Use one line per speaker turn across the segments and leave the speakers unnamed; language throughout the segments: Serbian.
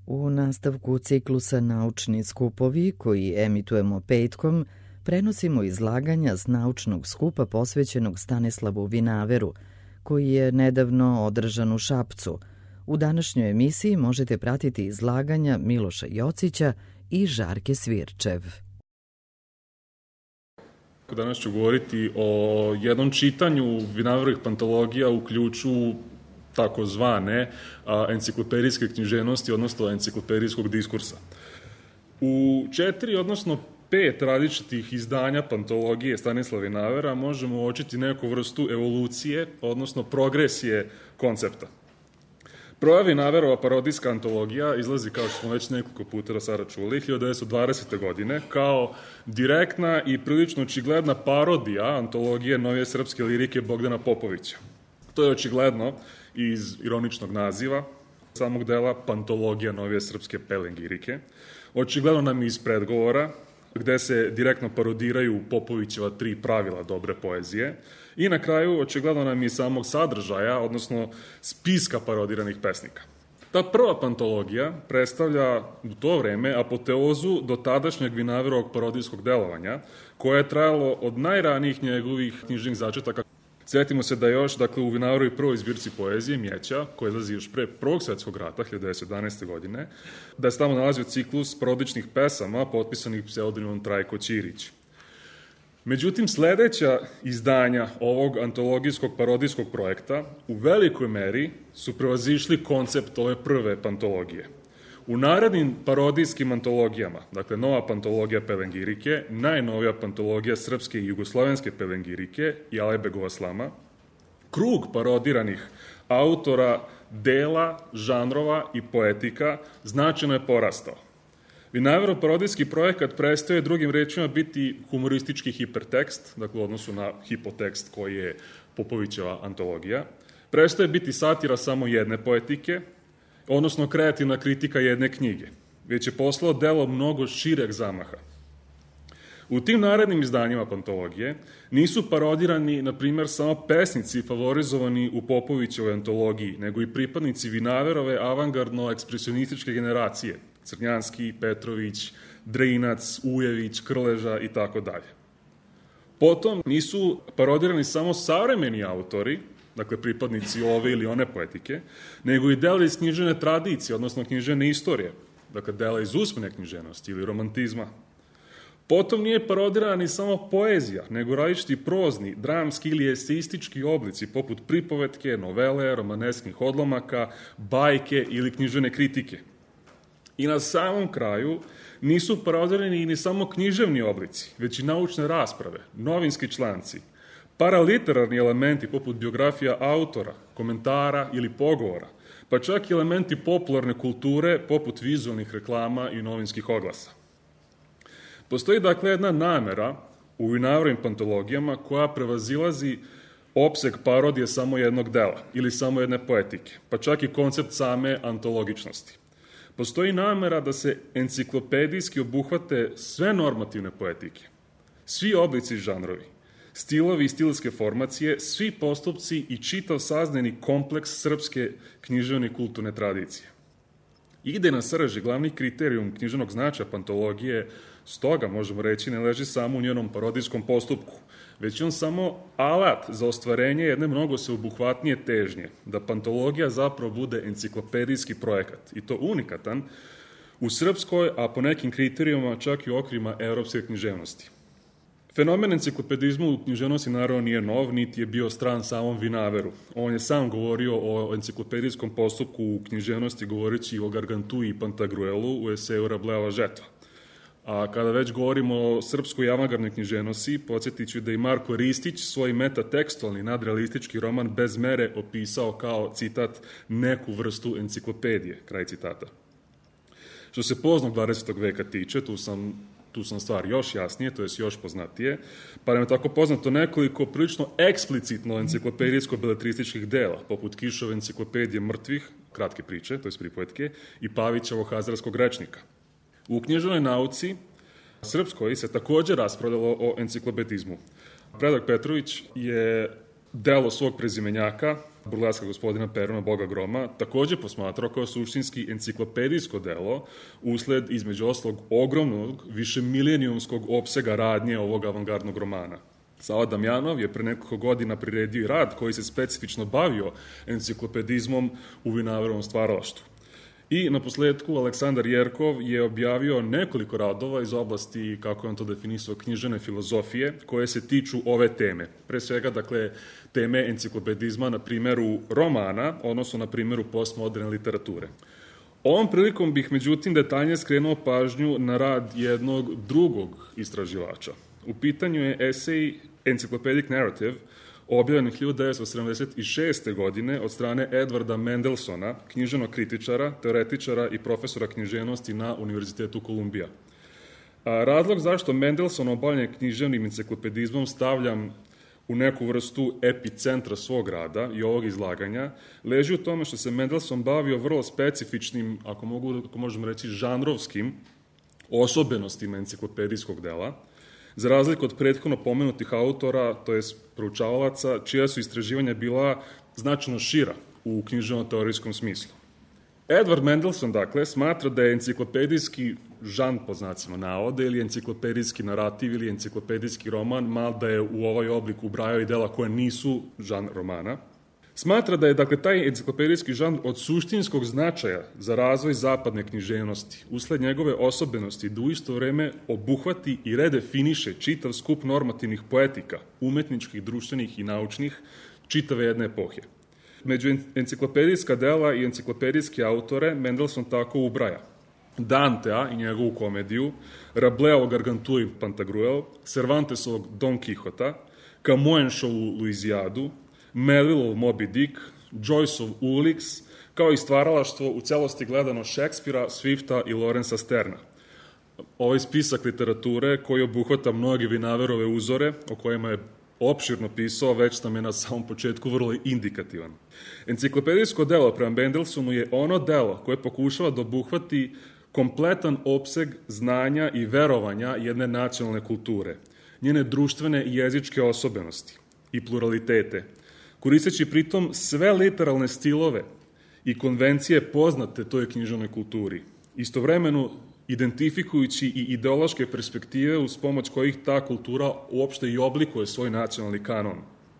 U nastavku ciklusa Naučni skupovi, koji emitujemo petkom, prenosimo izlaganja s naučnog skupa posvećenog Stanislavu Vinaveru, koji je nedavno održan u Šapcu. U današnjoj emisiji možete pratiti izlaganja Miloša Jocića i Žarke Svirčev.
Danas ću govoriti o jednom čitanju Vinaverovih pantologija u ključu takozvane enciklopedijske književnosti, odnosno enciklopedijskog diskursa. U 4, odnosno 5 različitih izdanja pantologije Stanislava Vinavera možemo uočiti neku vrstu evolucije, odnosno progresije koncepta. Prva Vinaverova parodijska antologija izlazi, kao što smo već nekoliko puta do sada čuli, 1920. godine, kao direktna i prilično očigledna parodija antologije novije srpske lirike Bogdana Popovića. To je očigledno iz ironičnog naziva samog dela Pantologija novije srpske pelengirike. Očigledno nam je iz predgovora, gde se direktno parodiraju Popovićeva 3 pravila dobre poezije. I na kraju, očigledno nam je iz samog sadržaja, odnosno spiska parodiranih pesnika. Ta prva pantologija predstavlja u to vreme apoteozu do tadašnjeg Vinaverovog parodijskog delovanja, koje je trajalo od najranijih njegovih knjižnih začetaka. Sjetimo se da još, u Vinaverovoj prvoj zbirci poezije, Mjeća, koja izlazi još pre Prvog svjetskog rata, 1911. godine, da se tamo nalazio ciklus parodičnih pesama potpisanih pseudonimom Trajko Ćirić. Međutim, sledeća izdanja ovog antologijskog parodijskog projekta u velikoj meri su prevazišli koncept ove prve pantologije. U narednim parodijskim antologijama, nova pantologija pelengirike, najnovija pantologija srpske i jugoslovenske pelengirike i Alajbegova slama, krug parodiranih autora, dela, žanrova i poetika značajno je porastao. Vinaverov parodijski projekat prestaje drugim rečima biti humoristički hipertekst, u odnosu na hipotekst koji je Popovićeva antologija, prestaje biti satira samo jedne poetike, odnosno kreativna kritika jedne knjige, već je postalo delo mnogo šireg zamaha. U tim narednim izdanjima pantologije nisu parodirani, na primjer, samo pesnici favorizovani u Popovićevoj antologiji, nego i pripadnici Vinaverove avangardno-ekspresionističke generacije, Crnjanski, Petrović, Drinac, Ujević, Krleža i tako dalje. Potom nisu parodirani samo savremeni autori, pripadnici ove ili one poetike, nego i dela iz književne tradicije, odnosno književne istorije, dela iz usmene književnosti ili romantizma. Potom nije parodirana ni samo poezija, nego različiti prozni, dramski ili eseistički oblici, poput pripovetke, novele, romaneskih odlomaka, bajke ili književne kritike. I na samom kraju nisu parodirani ni samo književni oblici, već i naučne rasprave, novinski članci, paraliterarni elementi poput biografija autora, komentara ili pogovora, pa čak i elementi popularne kulture poput vizualnih reklama i novinskih oglasa. Postoji jedna namera u Vinaverovim pantologijama koja prevazilazi opseg parodije samo jednog dela ili samo jedne poetike, pa čak i koncept same antologičnosti. Postoji namera da se enciklopedijski obuhvate sve normativne poetike, svi oblici i žanrovi, stilovi i stilske formacije, svi postupci i čitav saznani kompleks srpske književne i kulturne tradicije. Idejna srž i glavni kriterijum književnog značaja pantologije, stoga možemo reći, ne leži samo u njenom parodijskom postupku, već je on samo alat za ostvarenje jedne mnogo sveobuhvatnije težnje, da pantologija zapravo bude enciklopedijski projekat, i to unikatan u srpskoj, a po nekim kriterijuma čak i u okvirima evropske književnosti. Fenomen enciklopedizma u književnosti naravno nije nov, niti je bio stran samom Vinaveru. On je sam govorio o enciklopedijskom postupku u književnosti, govoreći o Gargantui i Pantagruelu u eseju Rableova žetva. A kada već govorimo o srpskoj avangardnoj književnosti, podsjetit ću da i Marko Ristić svoj metatekstualni nadrealistički roman Bez mere opisao kao, citat, neku vrstu enciklopedije, kraj citata. Što se poznog 20. veka tiče, tu sam stvar još jasnije, to je još poznatije, pa nam je tako poznato nekoliko prilično eksplicitno enciklopedijsko-beletrističkih dela, poput Kišove enciklopedije mrtvih, kratke priče, to je pripovetke, i Pavićevog Hazarskog rečnika. U književnoj nauci srpskoj se također raspravljalo o enciklopedizmu. Predrag Petrović je delo svog prezimenjaka, burleska gospodina Peruna Boga Groma, takođe posmatrao kao suštinski enciklopedijsko delo usled, između oslog, ogromnog, višemilijenijumskog opsega radnje ovog avangardnog romana. Sava Damjanov je pre nekoliko godina priredio i rad koji se specifično bavio enciklopedizmom u Vinaverovom stvaralaštvu. I na posledku Aleksandar Jerkov je objavio nekoliko radova iz oblasti, kako je on to definisao, književne filozofije, koje se tiču ove teme. Pre svega, dakle, teme enciklopedizma na primeru romana, odnosno na primeru postmoderne literature. Ovom prilikom bih, međutim, detaljnije skrenuo pažnju na rad jednog drugog istraživača. U pitanju je esej Encyclopedic Narrative, objavljen 1976. godine od strane Edwarda Mendelsona, književnog kritičara, teoretičara i profesora književnosti na Univerzitetu Kolumbija. Razlog zašto Mendelson obavljanje književnim enciklopedizmom stavljam u neku vrstu epicentra svog rada i ovog izlaganja, leži u tome što se Mendelson bavio vrlo specifičnim, ako možemo reći, žanrovskim osobenostima enciklopedijskog dela, za razliku od prethodno pomenutih autora, to je proučavalaca, čija su istraživanja bila značajno šira u književno-teorijskom smislu. Edward Mendelson, dakle, smatra da je enciklopedijski žan, po znacima navoda, ili enciklopedijski narativ, ili enciklopedijski roman, mada je u ovaj oblik ubrajao i dela koje nisu žan romana. Smatra da je, dakle, taj enciklopedijski žanr od suštinskog značaja za razvoj zapadne književnosti, usled njegove osobenosti da u isto vreme obuhvati i redefiniše čitav skup normativnih poetika, umetničkih, društvenih i naučnih, čitave jedne epohe. Među enciklopedijska dela i enciklopedijske autore Mendelson tako ubraja Dantea i njegovu komediju, Rabelaisovog Gargantua i Pantagruel, Cervantesovog Don Quixota, Camoensovu Luizijadu, Melvilleov Moby Dick, Joyceov Ulix, kao i stvaralaštvo u celosti gledano Šekspira, Swifta i Lawrencea Sterna. Ovaj spisak literature koji obuhvata mnoge Vinaverove uzore, o kojima je opširno pisao, već nam je na samom početku vrlo indikativan. Enciklopedijsko delo prema Mendelsonu je ono delo koje pokušava da obuhvati kompletan opseg znanja i verovanja jedne nacionalne kulture, njene društvene i jezičke osobenosti i pluralitete, koristeći pritom sve literalne stilove i konvencije poznate toj književnoj kulturi, istovremeno identifikujući i ideološke perspektive uz pomoć kojih ta kultura uopšte i oblikuje svoj nacionalni kanon.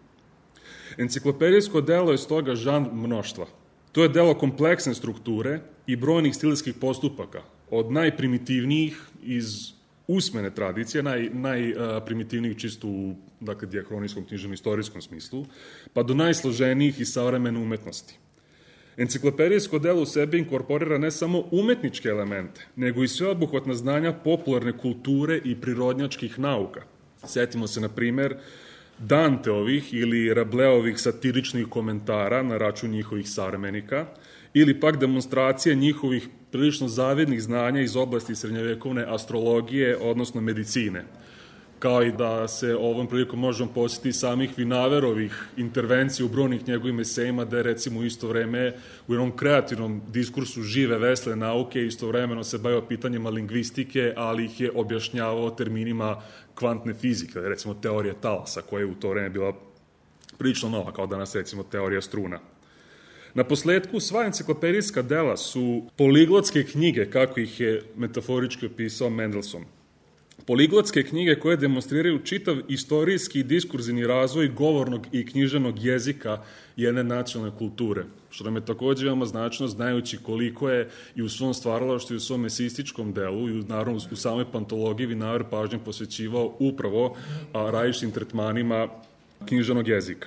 Enciklopedijsko delo je stoga žanr mnoštva. To je delo kompleksne strukture i brojnih stilskih postupaka, od najprimitivnijih iz usmene tradicije, najprimitivnijih čisto u dijahronijskom književno-istorijskom smislu, pa do najsloženijih i savremene umetnosti. Enciklopedijsko delo u sebi inkorporira ne samo umetničke elemente, nego i sveobuhvatna znanja popularne kulture i prirodnjačkih nauka. Sjetimo se, na primer, Danteovih ili Rabelaisovih satiričnih komentara na račun njihovih savremenika, ili pak demonstracije njihovih prilično zavidnih znanja iz oblasti srednjovekovne astrologije, odnosno medicine. Kao i da se ovom prilikom možemo posjetiti samih Vinaverovih intervencija u brojnih njegovim esejima, da je recimo u isto vreme u jednom kreativnom diskursu žive vesle nauke istovremeno se bavio pitanjima lingvistike, ali ih je objašnjavao terminima kvantne fizike, recimo teorija talasa, koja je u to vreme bila prilično nova, kao danas recimo teorija struna. Na posledku, sva enciklopedijska dela su poliglotske knjige, kako ih je metaforički opisao Mendelson. Poliglotske knjige koje demonstriraju čitav istorijski i diskurzivni razvoj govornog i književnog jezika jedne nacionalne kulture, što nam je takođe veoma značajno, znajući koliko je i u svom stvaralaštvu i u svom esističkom delu i naravno u samoj pantologiji Vinaver pažnje posvećivao upravo različitim tretmanima književnog jezika.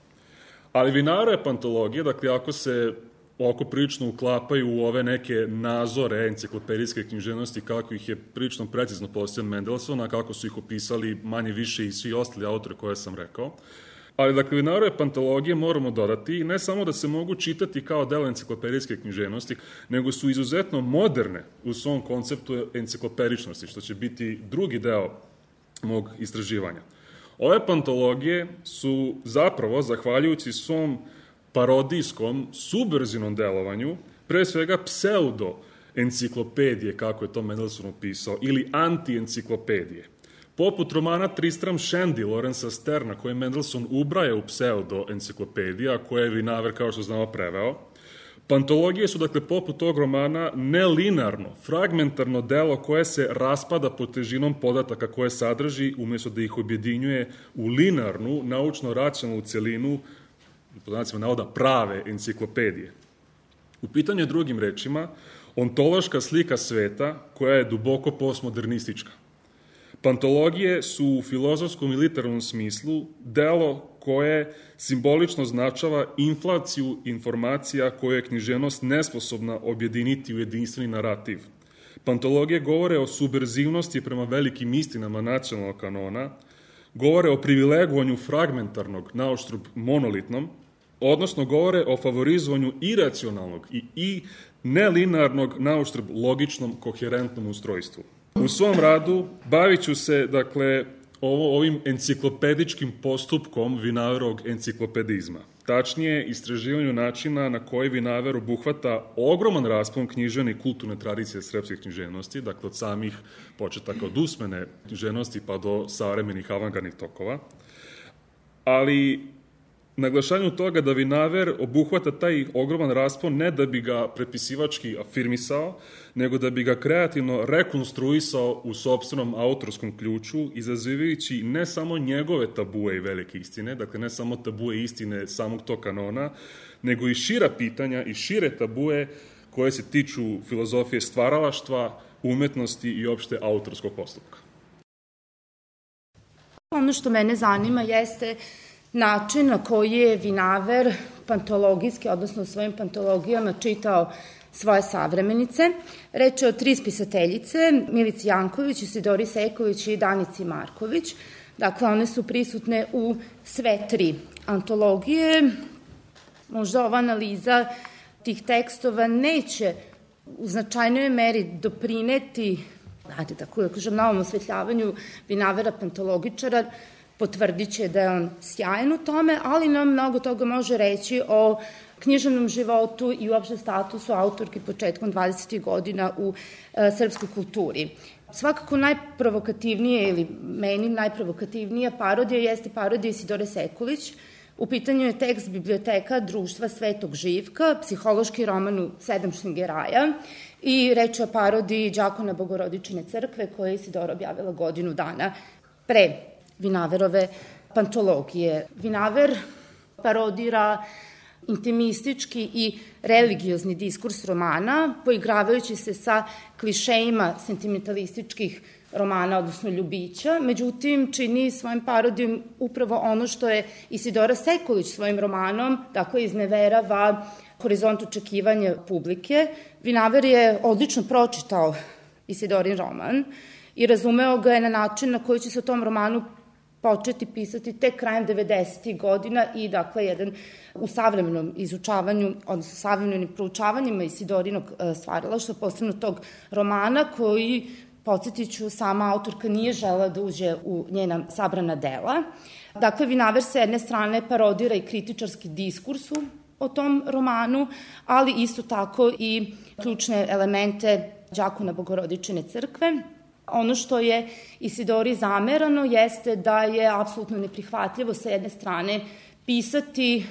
Ali Vinaverove pantologije, dakle, ako se oko prilično uklapaju u ove neke nazore enciklopedijske književnosti, kako ih je prilično precizno postavljen Mendelson, a kako su ih opisali manje više i svi ostali autori koje sam rekao. Ali, dakle, Vinaverove pantologije moramo dodati ne samo da se mogu čitati kao delo enciklopedijske književnosti, nego su izuzetno moderne u svom konceptu enciklopedičnosti, što će biti drugi deo mog istraživanja. Ove pantologije su zapravo, zahvaljujući svom parodijskom, subverzivnom delovanju, pre svega pseudo-enciklopedije, kako je to Mendelson opisao, ili anti-enciklopedije. Poput romana Tristram Shandy Lorenza Sterna, koje Mendelssohn ubraje u pseudo-enciklopedija, koje je Vinaver, kao što znamo, preveo. Pantologije su, dakle, poput tog romana nelinarno, fragmentarno delo koje se raspada pod težinom podataka koje sadrži, umjesto da ih objedinjuje u linarnu, naučno-racionalnu celinu, pod znacima navoda, prave enciklopedije. U pitanju je, drugim rečima, ontološka slika sveta koja je duboko postmodernistička. Pantologije su u filozofskom i literarnom smislu delo koje simbolično značava inflaciju informacija koje je književnost nesposobna objediniti u jedinstveni narativ. Pantologije govore o subverzivnosti prema velikim istinama nacionalnog kanona, govore o privilegovanju fragmentarnog nauštrb monolitnom, odnosno govore o favorizovanju iracionalnog i nelinarnog nauštrb logičnom, koherentnom ustrojstvu. U svom radu bavit ću se, dakle, ovim enciklopedičkim postupkom Vinaverovog enciklopedizma. Tačnije, istraživanju načina na koji Vinaver obuhvata ogroman raspon književne i kulturne tradicije srpske književnosti, dakle od samih početaka od usmene književnosti pa do savremenih avangardnih tokova, ali naglašanju toga da Vinaver obuhvata taj ogroman raspon ne da bi ga prepisivački afirmisao, nego da bi ga kreativno rekonstruisao u sopstvenom autorskom ključu, izazivajući ne samo njegove tabue i velike istine, dakle ne samo tabue istine samog tog kanona, nego i šira pitanja i šire tabue koje se tiču filozofije stvaralaštva, umetnosti i opšte autorskog postupka.
Ono što mene zanima jeste način na koji je Vinaver pantologijski, odnosno u svojim pantologijama čitao svoje savremenice. Reč je o 3 spisateljice, Milici Janković, Isidori Sekulić i Danici Marković. Dakle, one su prisutne u sve 3 antologije. Možda ova analiza tih tekstova neće u značajnoj meri doprineti, tako da kažem, novom osvetljavanju Vinavera pantologičara. Potvrdit će da je on sjajan u tome, ali nam mnogo toga može reći o književnom životu i uopšte statusu autorke početkom 20. godina u srpskoj kulturi. Svakako najprovokativnije ili meni najprovokativnija parodija jeste parodija Isidore Sekulić. U pitanju je tekst Biblioteka društva Svetog Živka, psihološki roman u 7 šlingeraja i reč je o parodiji Đakona Bogorodičine crkve koje je Isidora objavila godinu dana pre Vinaverove pantologije. Vinaver parodira intimistički i religiozni diskurs romana, poigravajući se sa klišejima sentimentalističkih romana, odnosno ljubića, međutim čini svojim parodijom upravo ono što je Isidora Sekulić svojim romanom, dakle izneverava horizont očekivanja publike. Vinaver je odlično pročitao Isidorin roman i razumeo ga je na način na koji će se o tom romanu početi pisati tek krajem 90. godina i dakle jedan u savremenom izučavanju, odnosno savremenim proučavanjima Isidorinog stvaralaštva, posebno tog romana koji, podsjetiću, sama autorka nije želela da uđe u njena sabrana dela. Dakle, Vinaver sa jedne strane parodira i kritičarski diskursu o tom romanu, ali isto tako i ključne elemente Đakona Bogorodičine crkve. Ono što je Isidori zamerano jeste da je apsolutno neprihvatljivo sa jedne strane pisati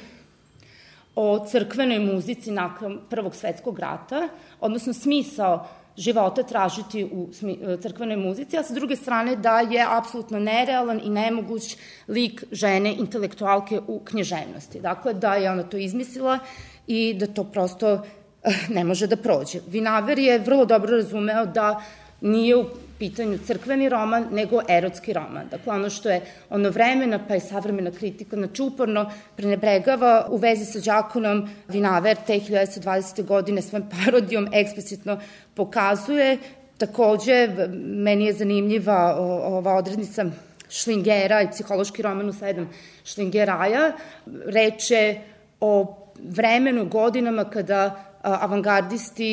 o crkvenoj muzici nakon Prvog svetskog rata, odnosno smisao života tražiti u crkvenoj muzici, a sa druge strane da je apsolutno nerealan i nemoguć lik žene intelektualke u književnosti. Dakle, da je ona to izmislila i da to prosto ne može da prođe. Vinaver je vrlo dobro razumeo da nije u pitanju crkveni roman, nego erotski roman. Dakle, ono što je ono vremena, pa i savremena kritika, znači uporno prenebregava u vezi sa Đakonom, Vinaver te 1920. godine svojom parodijom eksplicitno pokazuje. Takođe, meni je zanimljiva ova odrednica šlingera i psihološki roman u 7 šlingeraja. Reč je o vremenu, godinama kada avangardisti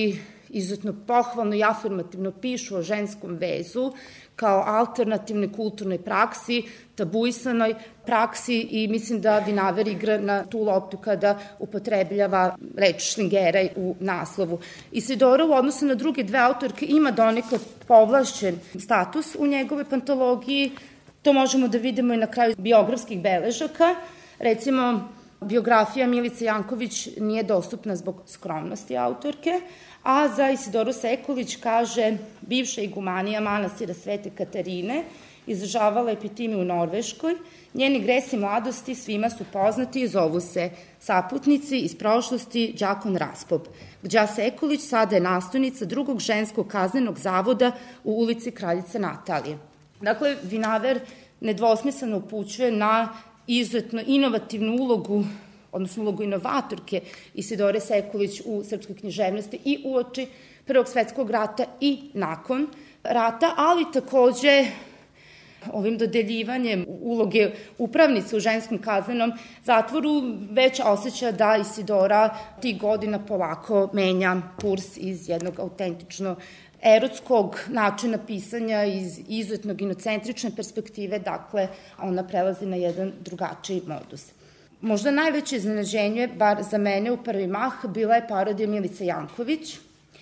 izuzetno pohvalno i afirmativno pišu o ženskom vezu kao alternativnoj kulturnoj praksi, tabuisanoj praksi i mislim da Vinaver igra na tu loptu kada upotrebljava reč šlingeraj u naslovu. Isidora u odnosu na druge dve autorke ima donekle povlašćen status u njegovoj pantologiji. To možemo da vidimo i na kraju biografskih beležaka. Recimo, biografija Milice Janković nije dostupna zbog skromnosti autorke, a za Isidoru Sekulić kaže bivša igumanija manastira Svete Katarine, izdržavala epitimiju u Norveškoj, njeni gresi mladosti svima su poznati i zovu se saputnici iz prošlosti Đakon Raspop. Đa Sekulić sada je nastojnica drugog ženskog kaznenog zavoda u ulici Kraljice Natalije. Dakle, Vinaver nedvosmisleno upućuje na izuzetno inovativnu ulogu, odnosno ulogu inovatorke Isidore Sekulić u srpskoj književnosti i uoči Prvog svetskog rata i nakon rata, ali takođe ovim dodeljivanjem uloge upravnice u ženskom kaznenom zatvoru već osjeća da Isidora tih godina polako menja kurs iz jednog autentično erotskog načina pisanja, iz izuzetnog inocentrične perspektive, dakle, ona prelazi na jedan drugačiji modus. Možda najveće iznenađenje, bar za mene u prvi mah, bila je parodija Milice Janković,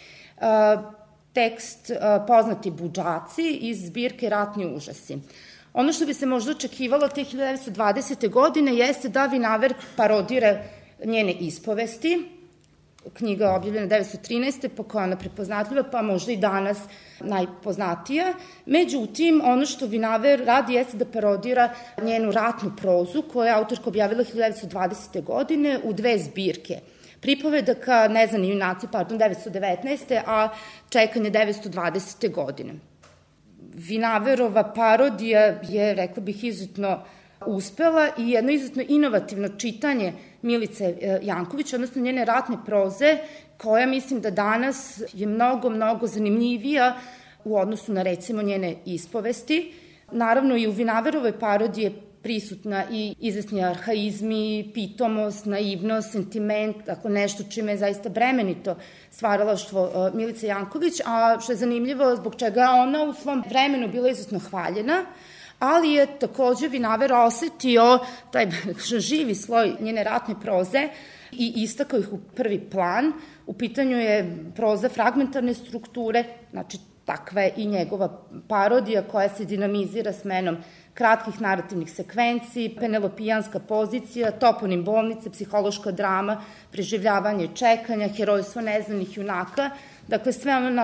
tekst Poznati budžaci iz zbirke Ratni užasi. Ono što bi se možda očekivalo te 1920. godine jeste da Vinaver parodira njene ispovesti. Knjiga je objavljena 1913. po kojoj ona prepoznatljiva, pa možda i danas najpoznatija. Međutim, ono što Vinaver radi jeste da parodira njenu ratnu prozu, koju je autorka objavila 1920. godine u dve zbirke. Pripovedaka Neznani junaci, 1919. a Čekanje 1920. godine. Vinaverova parodija je, rekla bih, izuzetno uspela i jedno izuzetno inovativno čitanje Milice Janković, odnosno njene ratne proze, koja mislim da danas je mnogo zanimljivija u odnosu na, recimo, njene ispovesti. Naravno, i u Vinaverovoj parodiji je prisutna i izvesni arhaizmi, pitomost, naivnost, sentiment, tako nešto čime je zaista bremenito stvaralaštvo Milice Janković, a što je zanimljivo zbog čega je ona u svom vremenu bila izuzetno hvaljena, ali je takođe Vinaver osetio taj živi sloj njene ratne proze i istakao ih u prvi plan. U pitanju je proza fragmentarne strukture, znači takva je i njegova parodija koja se dinamizira smenom kratkih narativnih sekvenci, penelopijanska pozicija, toponim bolnice, psihološka drama, preživljavanje čekanja, herojstvo neznanih junaka, dakle sve ono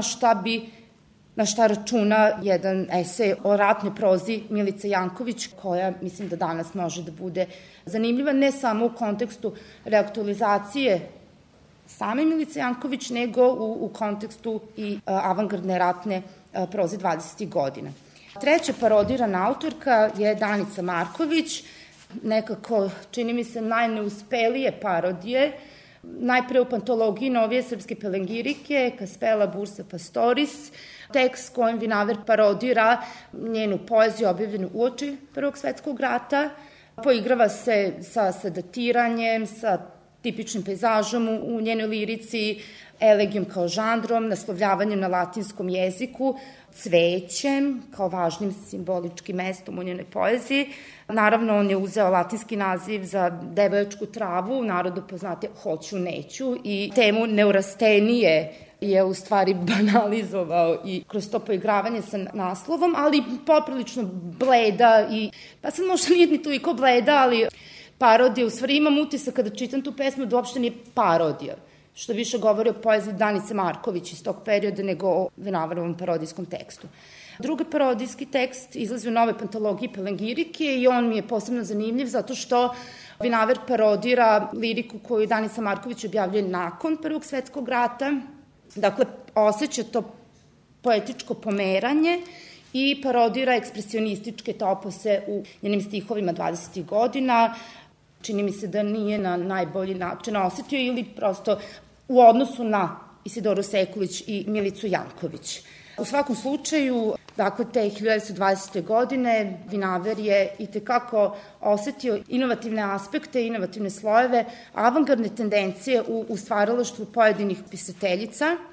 na šta računa jedan esej o ratnoj prozi Milice Janković, koja mislim da danas može da bude zanimljiva, ne samo u kontekstu reaktualizacije same Milice Janković, nego u kontekstu i avangardne ratne proze 20. godina. Treća parodirana autorka je Danica Marković, nekako, čini mi se, najneuspelije parodije, najpre u pantologiji Novije srpske pelengirike, Kaspela Bursa Pastoris, tekst kojim Vinaver parodira njenu poeziju objavljenu uoči Prvog svetskog rata, poigrava se sa datiranjem, sa tipičnim pejzažom u njenoj lirici, elegijom kao žanrom, naslovljavanjem na latinskom jeziku, cvećem kao važnim simboličkim mestom u njenoj poeziji. Naravno, on je uzeo latinski naziv za devojačku travu, u narodu poznate hoću, neću, i temu neurastenije je u stvari banalizovao i kroz to poigravanje sa naslovom, ali poprilično bleda i, pa sad možda nije ni toliko bleda, ali parodija, u stvari imam utisak kada čitam tu pesmu da uopšte nije parodija, što više govori o poeziji Danice Marković iz tog perioda nego o Vinaverovom parodijskom tekstu. Drugi parodijski tekst izlazi u novoj pantologiji Pelengirike i on mi je posebno zanimljiv zato što Vinaver parodira liriku koju Danica Marković objavljuje nakon Prvog svetskog rata. Dakle, osjeća to poetičko pomeranje i parodira ekspresionističke topose u njenim stihovima 20. godina. Čini mi se da nije na najbolji način osetio ili prosto u odnosu na Isidoru Sekulić i Milicu Janković. U svakom slučaju, dakle, te 1920. godine Vinaver je itekako osetio inovativne aspekte, inovativne slojeve, avangardne tendencije u stvaralaštvu pojedinih pisateljica,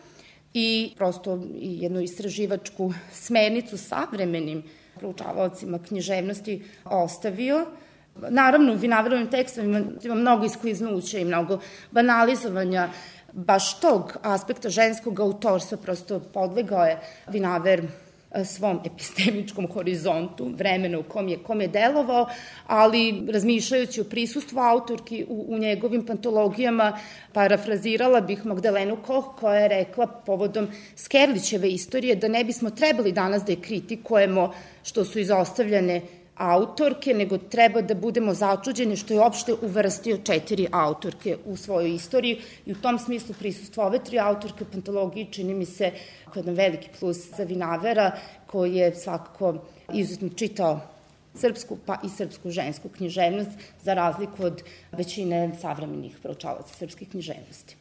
i prosto jednu istraživačku smernicu savremenim proučavaocima književnosti ostavio. Naravno, u Vinaverovim tekstovima ima mnogo iskliznuća i mnogo banalizovanja baš tog aspekta ženskog autorstva, prosto podlegao je Vinaver svom epistemičkom horizontu, vremena u kom je delovao, ali razmišljajući o prisustvu autorki u njegovim pantologijama, parafrazirala bih Magdalenu Koch, koja je rekla povodom Skerlićeve istorije da ne bismo trebali danas da je kritikujemo što su izostavljene autorke, nego treba da budemo začuđeni što je uopšte uvrstio 4 autorke u svojoj istoriji i u tom smislu prisustvo ove 3 autorke u pantologiji čini mi se jedan veliki plus za Vinavera, koji je svakako izuzetno čitao srpsku pa i srpsku žensku književnost za razliku od većine savremenih proučavaca srpske književnosti.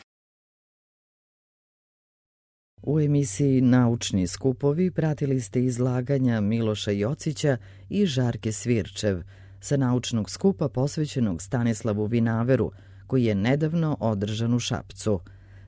U emisiji Naučni skupovi pratili ste izlaganja Miloša Jocića i Žarke Svirčev sa naučnog skupa posvećenog Stanislavu Vinaveru, koji je nedavno održan u Šapcu.